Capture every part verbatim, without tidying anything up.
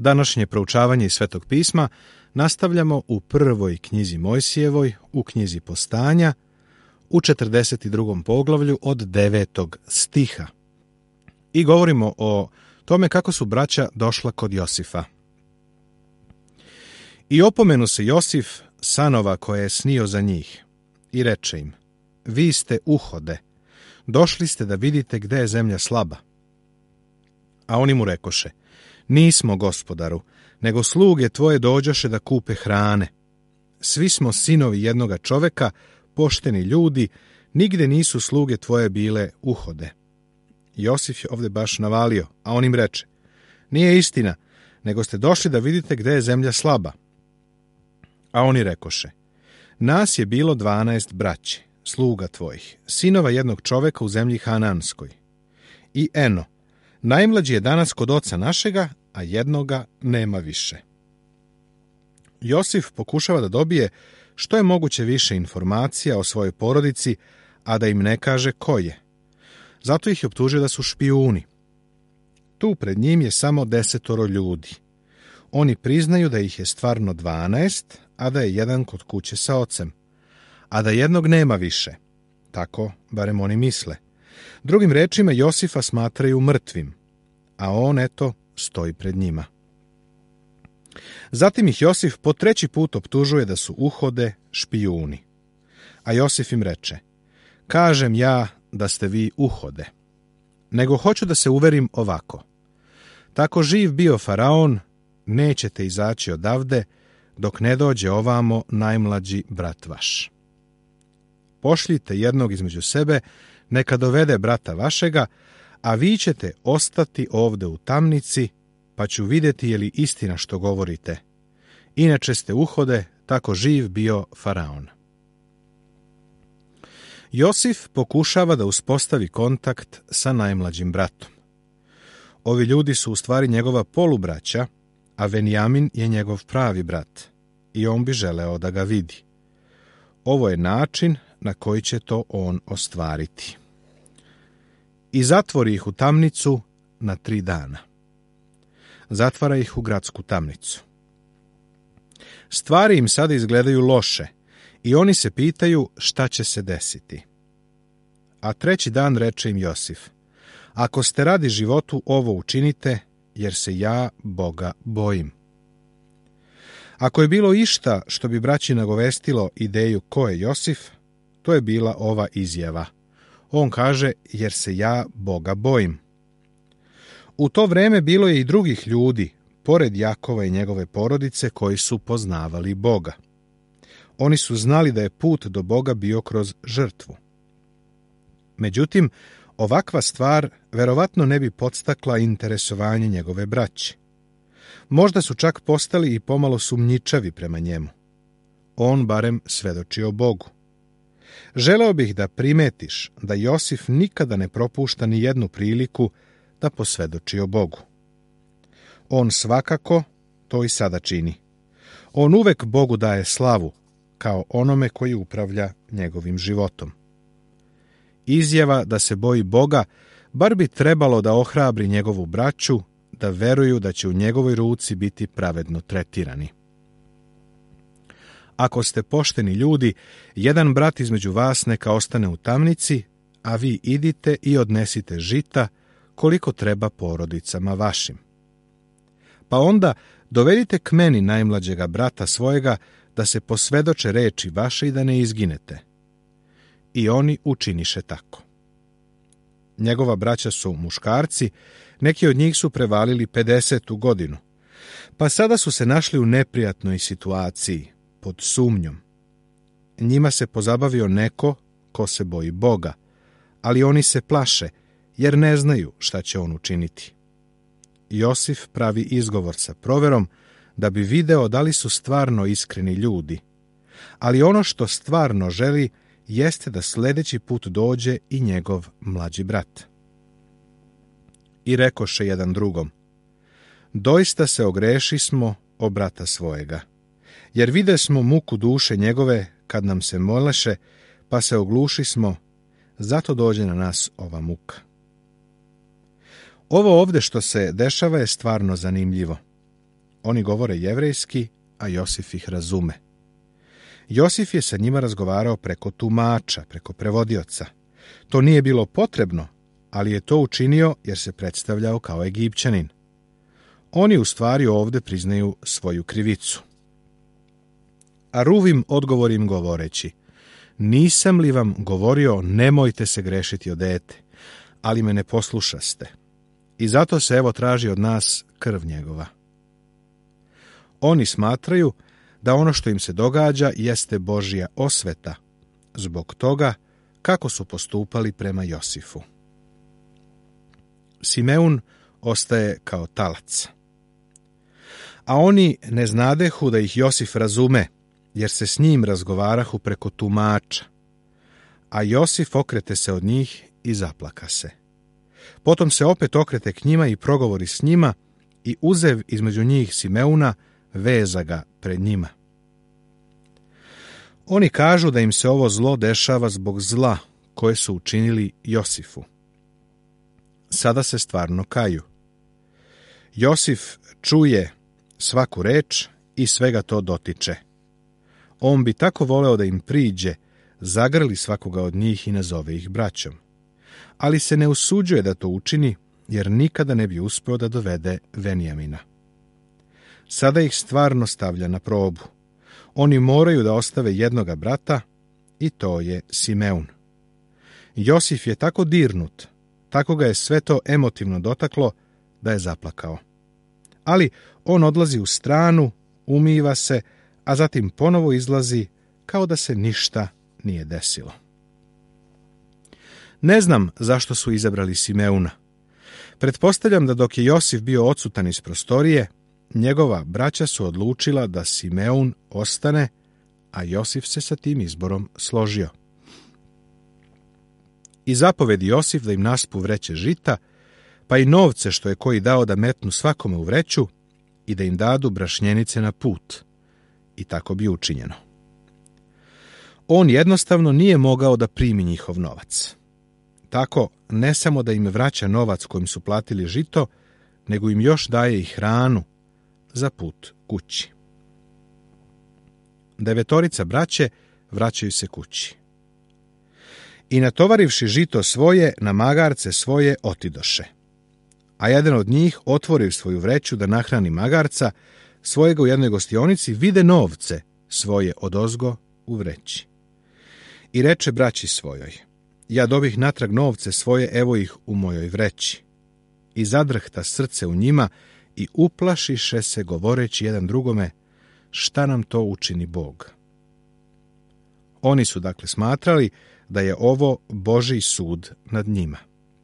Današnje proučavanje iz Svetog pisma nastavljamo u prvoj knjizi Mojsijevoj, u knjizi Postanja, u četrdeset drugom poglavlju od devetog stiha. I govorimo o tome kako su braća došla kod Josifa. I opomenu se Josif sanova koje je snio za njih i reče im: vi ste uhode, došli ste da vidite gde je zemlja slaba. A oni mu rekoše: nismo, gospodaru, nego sluge tvoje dođoše da kupe hrane. Svi smo sinovi jednoga čoveka, pošteni ljudi, nigde nisu sluge tvoje bile uhode. Josif je ovdje baš navalio, a on im reče: nije istina, nego ste došli da vidite gde je zemlja slaba. A oni rekoše: nas je bilo dvanaest braći, sluga tvojih, sinova jednog čoveka u zemlji Hananskoj. I eno, najmlađi je danas kod oca našega, a jednoga nema više. Josif pokušava da dobije što je moguće više informacija o svojoj porodici, a da im ne kaže ko je. Zato ih je optužio da su špijuni. Tu pred njim je samo desetoro ljudi. Oni priznaju da ih je stvarno dvanaest, a da je jedan kod kuće sa ocem, a da jednog nema više. Tako barem oni misle. Drugim rečima, Josifa smatraju mrtvim, a on, eto, stoji pred njima. Zatim ih Josif po treći put optužuje da su uhode, špijuni. A Josif im reče: kažem ja da ste vi uhode, nego hoću da se uverim ovako. Tako živ bio faraon, nećete izaći odavde dok ne dođe ovamo najmlađi brat vaš. Pošljite jednog između sebe, neka dovede brata vašega, a vi ćete ostati ovde u tamnici, pa ću vidjeti je li istina što govorite. Inače ste uhode, tako živ bio faraon. Josif pokušava da uspostavi kontakt sa najmlađim bratom. Ovi ljudi su u stvari njegova polubraća, a Venjamin je njegov pravi brat i on bi želeo da ga vidi. Ovo je način na koji će to on ostvariti. I zatvori ih u tamnicu na tri dana. Zatvara ih u gradsku tamnicu. Stvari im sada izgledaju loše i oni se pitaju šta će se desiti. A treći dan reče im Josif: ako ste radi životu ovo učinite, jer se ja Boga bojim. Ako je bilo išta što bi braći nagovestilo ideju ko je Josif, to je bila ova izjava. On kaže: jer se ja Boga bojim. U to vreme bilo je i drugih ljudi, pored Jakova i njegove porodice, koji su poznavali Boga. Oni su znali da je put do Boga bio kroz žrtvu. Međutim, ovakva stvar verovatno ne bi podstakla interesovanje njegove braće. Možda su čak postali i pomalo sumnjičavi prema njemu. On barem svedoči o Bogu. Želeo bih da primetiš da Josif nikada ne propušta ni jednu priliku da posvedoči o Bogu. On svakako to i sada čini. On uvek Bogu daje slavu, kao onome koji upravlja njegovim životom. Izjava da se boji Boga bar bi trebalo da ohrabri njegovu braću da veruju da će u njegovoj ruci biti pravedno tretirani. Ako ste pošteni ljudi, jedan brat između vas neka ostane u tamnici, a vi idite i odnesite žita koliko treba porodicama vašim. Pa onda dovedite k meni najmlađega brata svojega, da se posvedoče reči vaše i da ne izginete. I oni učiniše tako. Njegova braća su muškarci, neki od njih su prevalili pedesetu godinu, pa sada su se našli u neprijatnoj situaciji, pod sumnjom. Njima se pozabavio neko ko se boji Boga, ali oni se plaše, jer ne znaju šta će on učiniti. Josif pravi izgovor sa proverom da bi video da li su stvarno iskreni ljudi, ali ono što stvarno želi jeste da sljedeći put dođe i njegov mlađi brat. I rekoše jedan drugom: doista se ogreši smo o brata svojega, jer vide smo muku duše njegove kad nam se moleše, pa se ogluši smo, zato dođe na nas ova muka. Ovo ovdje što se dešava je stvarno zanimljivo. Oni govore jevrejski, a Josif ih razume. Josif je sa njima razgovarao preko tumača, preko prevodioca. To nije bilo potrebno, ali je to učinio jer se predstavljao kao Egipćanin. Oni u stvari ovdje priznaju svoju krivicu. A Ruvim odgovori im govoreći: nisam li vam govorio nemojte se grešiti o dete, ali me ne poslušaste. I zato se evo traži od nas krv njegova. Oni smatraju da ono što im se događa jeste Božja osveta, zbog toga kako su postupali prema Josifu. Simeun ostaje kao talac. A oni ne znadehu da ih Josif razume, jer se s njim razgovarahu preko tumača. A Josif okrete se od njih i zaplaka se. Potom se opet okrete k njima i progovori s njima i uzev između njih Simeuna, veza ga pred njima. Oni kažu da im se ovo zlo dešava zbog zla koje su učinili Josifu. Sada se stvarno kaju. Josif čuje svaku reč i svega to dotiče. On bi tako voleo da im priđe, zagrli svakoga od njih i nazove ih braćom. Ali se ne usuđuje da to učini, jer nikada ne bi uspeo da dovede Venjamina. Sada ih stvarno stavlja na probu. Oni moraju da ostave jednoga brata, i to je Simeun. Josif je tako dirnut, tako ga je sve to emotivno dotaklo, da je zaplakao. Ali on odlazi u stranu, umiva se, a zatim ponovo izlazi kao da se ništa nije desilo. Ne znam zašto su izabrali Simeuna. Pretpostavljam da dok je Josif bio odsutan iz prostorije, njegova braća su odlučila da Simeun ostane, a Josif se sa tim izborom složio. I zapovedi Josif da im naspu vreće žita, pa i novce što je koji dao da metnu svakome u vreću i da im dadu brašnjenice na put. I tako bi učinjeno. On jednostavno nije mogao da primi njihov novac. Tako, ne samo da im vraća novac kojim su platili žito, nego im još daje i hranu za put kući. Devetorica braće vraćaju se kući. I natovarivši žito svoje, na magarce svoje otidoše. A jedan od njih, otvorio svoju vreću da nahrani magarca, svojega u jednoj gostionici, vide novce svoje odozgo u vreći. I reče braći svojoj: ja dobih natrag novce svoje, evo ih u mojoj vreći. I zadrhta srce u njima i uplašiše se govoreći jedan drugome: šta nam to učini Bog? Oni su dakle smatrali da je ovo Božji sud nad njima.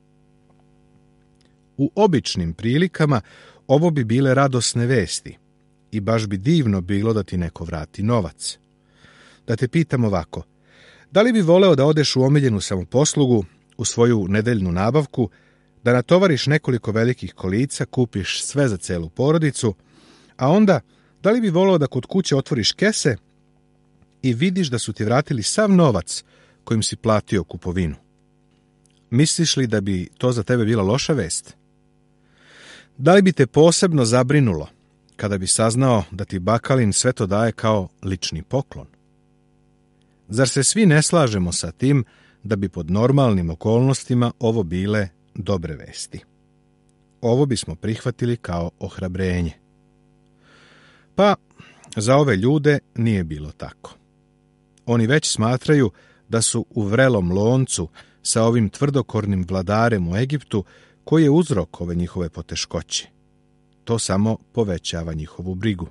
U običnim prilikama ovo bi bile radosne vesti i baš bi divno bilo da ti neko vrati novac. Da te pitam ovako: da li bi voleo da odeš u omiljenu samoposlugu, u svoju nedeljnu nabavku, da natovariš nekoliko velikih kolica, kupiš sve za celu porodicu, a onda da li bi voleo da kod kuće otvoriš kese i vidiš da su ti vratili sav novac kojim si platio kupovinu? Misliš li da bi to za tebe bila loša vest? Da li bi te posebno zabrinulo kada bi saznao da ti bakalin sve to daje kao lični poklon? Zar se svi ne slažemo sa tim da bi pod normalnim okolnostima ovo bile dobre vesti? Ovo bismo prihvatili kao ohrabrenje. Pa, za ove ljude nije bilo tako. Oni već smatraju da su u vrelom loncu sa ovim tvrdokornim vladarem u Egiptu, koji je uzrok ove njihove poteškoće. To samo povećava njihovu brigu.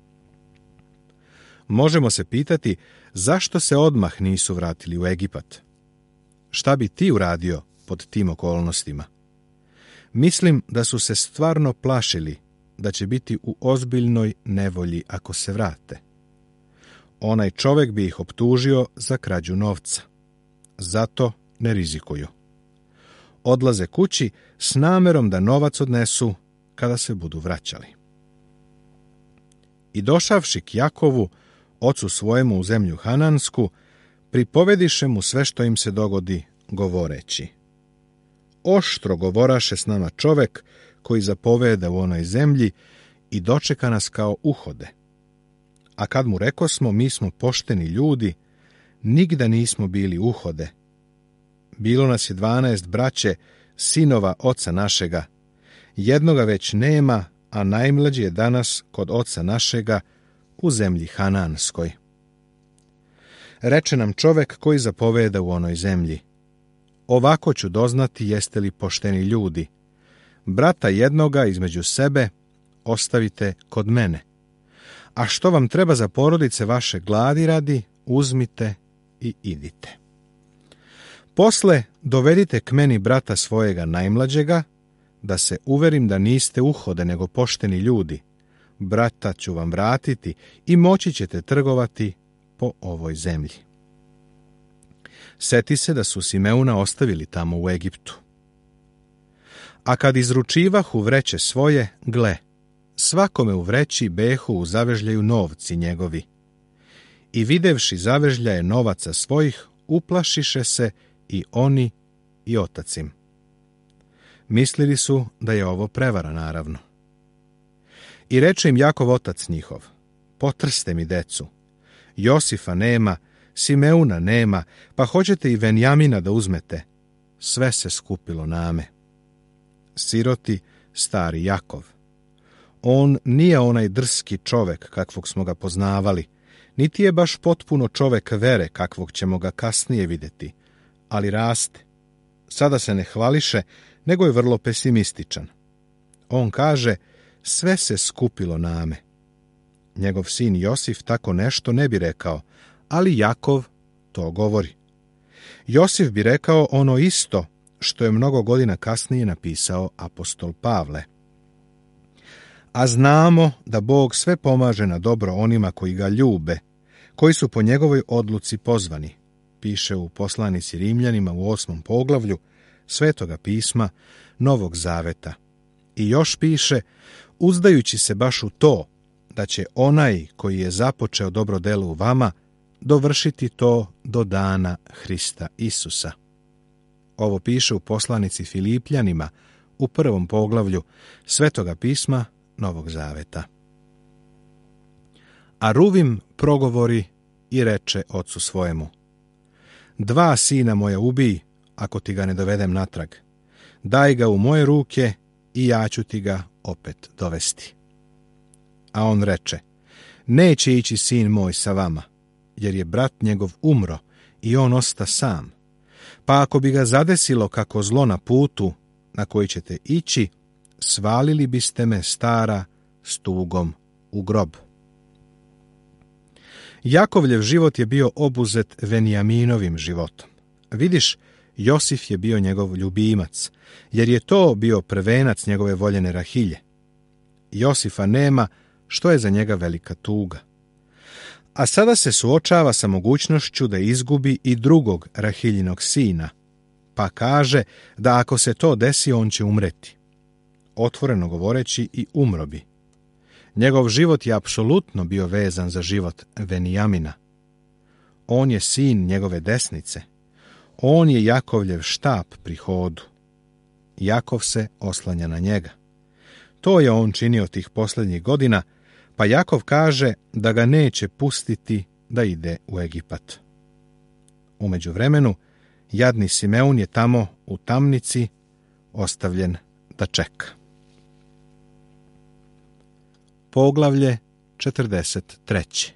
Možemo se pitati zašto se odmah nisu vratili u Egipat. Šta bi ti uradio pod tim okolnostima? Mislim da su se stvarno plašili da će biti u ozbiljnoj nevolji ako se vrate. Onaj čovjek bi ih optužio za krađu novca. Zato ne rizikuju. Odlaze kući s namerom da novac odnesu kada se budu vraćali. I došavši k Jakovu, ocu svojemu u zemlju Hanansku, pripovediše mu sve što im se dogodi, govoreći: oštro govoraše s nama čovek koji zapoveda u onoj zemlji i dočeka nas kao uhode. A kad mu rekosmo, mi smo pošteni ljudi, nigda nismo bili uhode. Bilo nas je dvanaest braće, sinova oca našega. Jednoga već nema, a najmlađi je danas kod oca našega u zemlji Hananskoj. Reče nam čovek koji zapoveda u onoj zemlji: ovako ću doznati jeste li pošteni ljudi. Brata jednoga između sebe ostavite kod mene. A što vam treba za porodice vaše gladi radi, uzmite i idite. Posle dovedite k meni brata svojega najmlađega, da se uverim da niste uhode nego pošteni ljudi. Brata ću vam vratiti i moći ćete trgovati po ovoj zemlji. Seti se da su Simeuna ostavili tamo u Egiptu. A kad izručivahu vreće svoje, gle, svakome u vreći behu u zavežljaju novci njegovi. I videvši zavežljaje novaca svojih, uplašiše se i oni i otac im. Mislili su da je ovo prevara, naravno. I reče im Jakov otac njihov: potrste mi decu. Josifa nema, Simeuna nema, pa hoćete i Venjamina da uzmete. Sve se skupilo name. Siroti stari Jakov. On nije onaj drski čovek kakvog smo ga poznavali, niti je baš potpuno čovek vere kakvog ćemo ga kasnije vidjeti, ali raste. Sada se ne hvališe, nego je vrlo pesimističan. On kaže: sve se skupilo name. Njegov sin Josif tako nešto ne bi rekao, ali Jakov to govori. Josif bi rekao ono isto što je mnogo godina kasnije napisao apostol Pavle. A znamo da Bog sve pomaže na dobro onima koji ga ljube, koji su po njegovoj odluci pozvani, piše u poslanici Rimljanima u osmom poglavlju Svetoga pisma Novog Zaveta. I još piše, uzdajući se baš u to, da će onaj koji je započeo dobro delo u vama dovršiti to do dana Hrista Isusa. Ovo piše u poslanici Filipljanima u prvom poglavlju Svetoga pisma Novog Zaveta. A Ruvim progovori i reče ocu svojemu: dva sina moja ubij, ako ti ga ne dovedem natrag. Daj ga u moje ruke i ja ću ti ga opet dovesti. A on reče: neće ići sin moj sa vama, jer je brat njegov umro i on osta sam. Pa ako bi ga zadesilo kako zlo na putu na koji ćete ići, svalili biste me, stara, s tugom u grob. Jakovljev život je bio obuzet Venjaminovim životom. Vidiš, Josif je bio njegov ljubimac, jer je to bio prvenac njegove voljene Rahilje. Josifa nema, što je za njega velika tuga. A sada se suočava sa mogućnošću da izgubi i drugog Rahiljinog sina, pa kaže da ako se to desi, on će umreti. Otvoreno govoreći, i umro bi. Njegov život je apsolutno bio vezan za život Venjamina. On je sin njegove desnice. On je Jakovljev štap pri hodu. Jakov se oslanja na njega. To je on činio tih posljednjih godina, pa Jakov kaže da ga neće pustiti da ide u Egipat. U međuvremenu, jadni Simeun je tamo u tamnici ostavljen da čeka. Poglavlje četrdeset treće.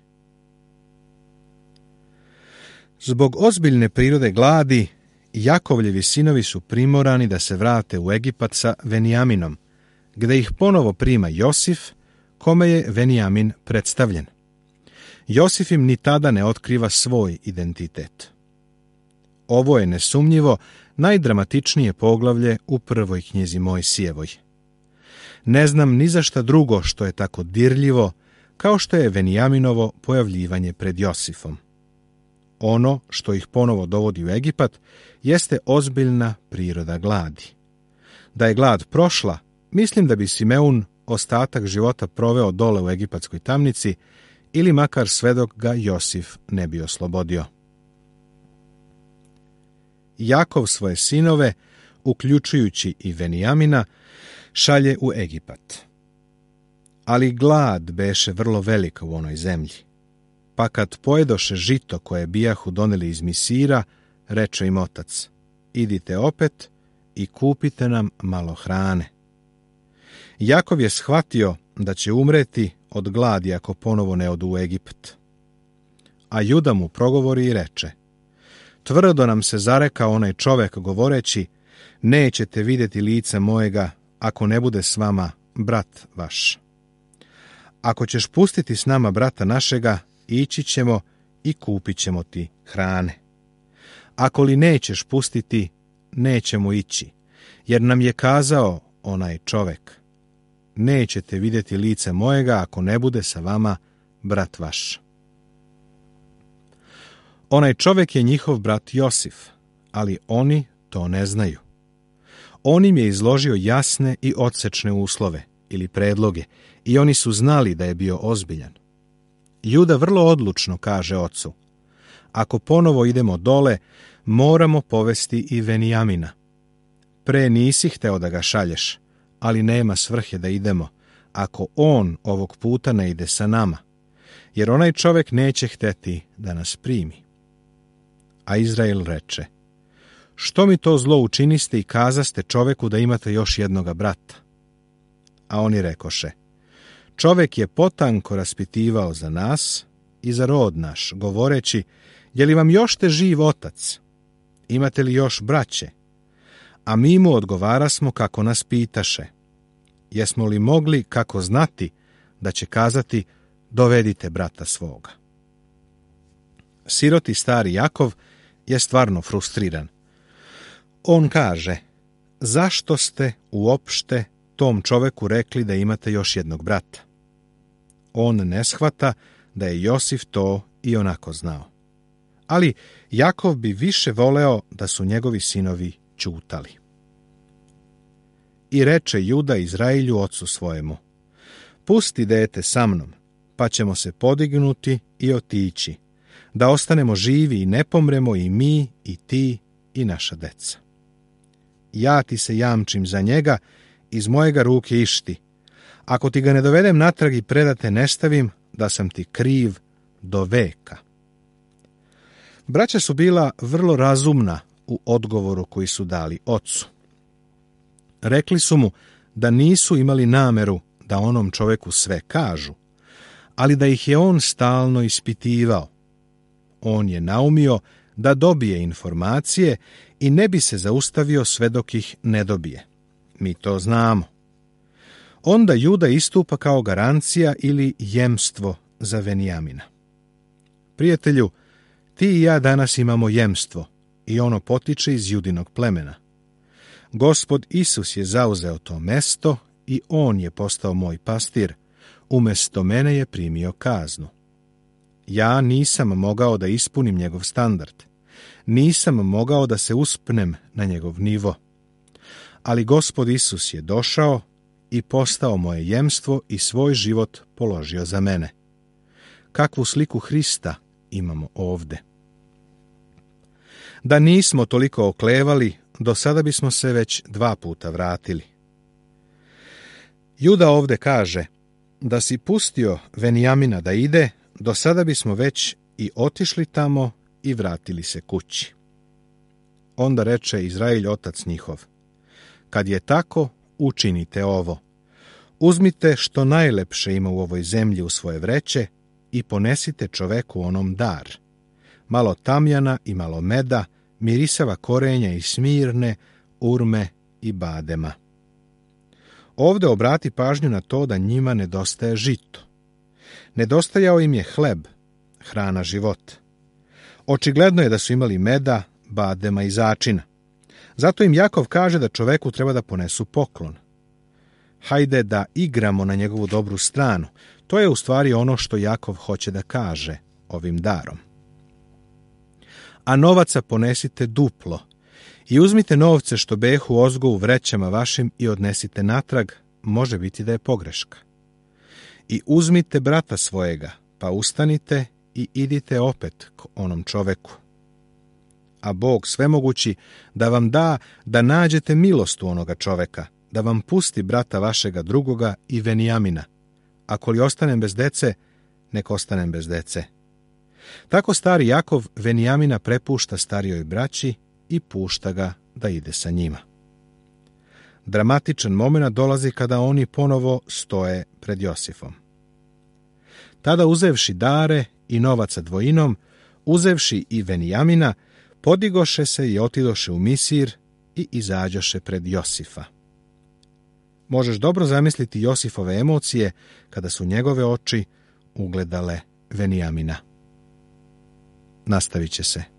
Zbog ozbiljne prirode gladi, Jakovljevi sinovi su primorani da se vrate u Egipat sa Venjaminom, gde ih ponovo prima Josif, kome je Venjamin predstavljen. Josif im ni tada ne otkriva svoj identitet. Ovo je nesumnjivo najdramatičnije poglavlje u prvoj knjizi Mojsijevoj. Ne znam ni za šta drugo što je tako dirljivo, kao što je Venjaminovo pojavljivanje pred Josifom. Ono što ih ponovo dovodi u Egipat jeste ozbiljna priroda gladi. Da je glad prošla, mislim da bi Simeun ostatak života proveo dole u egipatskoj tamnici, ili makar sve dok ga Josif ne bi oslobodio. Jakov svoje sinove, uključujući i Venjamina, šalje u Egipat. Ali glad beše vrlo velika u onoj zemlji. Pa kad pojedoše žito koje bijahu doneli iz Misira, reče im otac: idite opet i kupite nam malo hrane. Jakov je shvatio da će umreti od gladi ako ponovo ne odu u Egipt. A Juda mu progovori i reče: tvrdo nam se zarekao onaj čovek govoreći: nećete vidjeti lice mojega ako ne bude s vama brat vaš. Ako ćeš pustiti s nama brata našega, ići ćemo i kupit ćemo ti hrane. Ako li nećeš pustiti, nećemo ići, jer nam je kazao onaj čovek: nećete vidjeti lice mojega ako ne bude sa vama brat vaš. Onaj čovek je njihov brat Josif, ali oni to ne znaju. On im je izložio jasne i odsečne uslove ili predloge i oni su znali da je bio ozbiljan. Juda vrlo odlučno kaže ocu: ako ponovo idemo dole, moramo povesti i Venijamina. Pre nisi hteo da ga šalješ, ali nema svrhe da idemo, ako on ovog puta ne ide sa nama, jer onaj čovek neće hteti da nas primi. A Izrael reče: što mi to zlo učiniste i kazaste čoveku da imate još jednoga brata? A oni rekoše: čovek je potanko raspitivao za nas i za rod naš, govoreći: je li vam još te živ otac? Imate li još braće? A mi mu odgovarasmo kako nas pitaše. Jesmo li mogli kako znati da će kazati: dovedite brata svoga? Siroti stari Jakov je stvarno frustriran. On kaže: zašto ste uopšte tom čoveku rekli da imate još jednog brata? On ne shvata da je Josif to i onako znao. Ali Jakov bi više voleo da su njegovi sinovi ćutali. I reče Juda Izrailju ocu svojemu: pusti dete sa mnom, pa ćemo se podignuti i otići, da ostanemo živi i ne pomremo i mi i ti i naša deca. Ja ti se jamčim za njega, iz mojega ruke išti. Ako ti ga ne dovedem natrag i predate ne stavim, da sam ti kriv do veka. Braća su bila vrlo razumna u odgovoru koji su dali ocu. Rekli su mu da nisu imali nameru da onom čoveku sve kažu, ali da ih je on stalno ispitivao. On je naumio da dobije informacije i ne bi se zaustavio sve dok ih ne dobije. Mi to znamo. Onda Juda istupa kao garancija ili jemstvo za Venijamina. Prijatelju, ti i ja danas imamo jemstvo i ono potiče iz Judinog plemena. Gospod Isus je zauzeo to mesto i on je postao moj pastir, umesto mene je primio kaznu. Ja nisam mogao da ispunim njegov standard. Nisam mogao da se uspnem na njegov nivo. Ali Gospod Isus je došao i postao moje jemstvo i svoj život položio za mene. Kakvu sliku Hrista imamo ovde? Da nismo toliko oklevali, do sada bismo se već dva puta vratili. Juda ovde kaže: da si pustio Venijamina da ide, do sada bismo već i otišli tamo i vratili se kući. Onda reče Izrailj otac njihov: kad je tako, učinite ovo. Uzmite što najlepše ima u ovoj zemlji u svoje vreće i ponesite čoveku onom dar. Malo tamjana i malo meda, mirisava korenja i smirne, urme i badema. Ovde obrati pažnju na to da njima nedostaje žito. Nedostajao im je hleb, hrana života. Očigledno je da su imali meda, badema i začina. Zato im Jakov kaže da čoveku treba da ponesu poklon. Hajde da igramo na njegovu dobru stranu. To je u stvari ono što Jakov hoće da kaže ovim darom. A novaca ponesite duplo i uzmite novce što behu ozgo u vrećama vašim i odnesite natrag, može biti da je pogreška. I uzmite brata svojega, pa ustanite i idite opet k onom čoveku. A Bog svemogući da vam da da nađete milost u onoga čoveka, da vam pusti brata vašega drugoga i Venijamina, ako li ostanem bez dece, nek ostanem bez dece. Tako stari Jakov Venijamina prepušta starijoj braći i pušta ga da ide sa njima. Dramatičan moment dolazi kada oni ponovo stoje pred Josifom. Tada uzevši dare i novaca dvojinom, uzevši i Venijamina, podigoše se i otidoše u Misir i izađoše pred Josifa. Možeš dobro zamisliti Josifove emocije kada su njegove oči ugledale Venijamina. Nastavit će se.